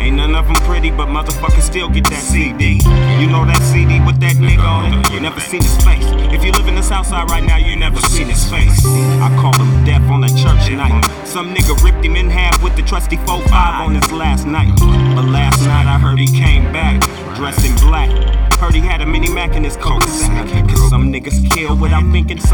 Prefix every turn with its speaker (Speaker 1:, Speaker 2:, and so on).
Speaker 1: Ain't none of them pretty, but motherfuckers still get that CD. You know that CD with that nigga on it? You never seen his face. If you live in the south side right now, you never seen his face. I call him death on a church night. Some nigga ripped him in half with the trusty 4-5 on his last night. But last night I heard he came back, dressed in black. Heard he had a mini Mac in his coat sack. Some niggas kill without thinking.